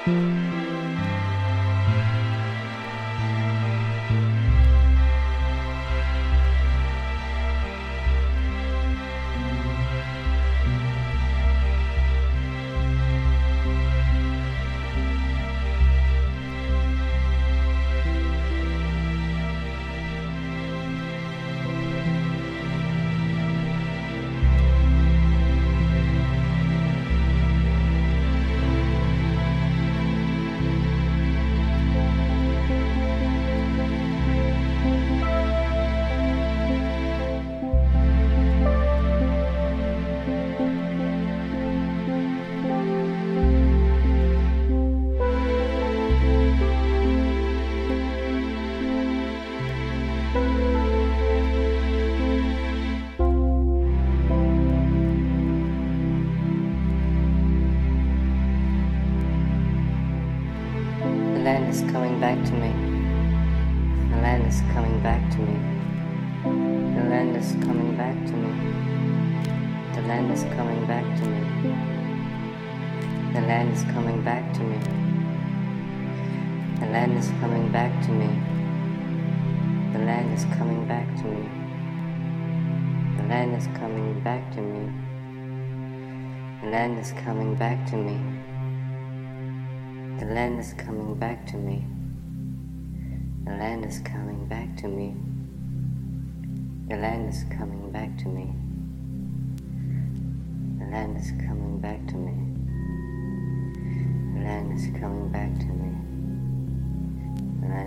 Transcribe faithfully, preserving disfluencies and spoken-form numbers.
The land is coming back to me. The land is coming back to me. The land is coming back to me. The land is coming back to me. The land is coming back to me. The land is coming back to me. The land is coming back to me. The land is coming back to me. The land is coming back to me. The land is coming back to me. The land is coming back to me. The land is coming back to me. The land is coming back to me. The land is coming back to me.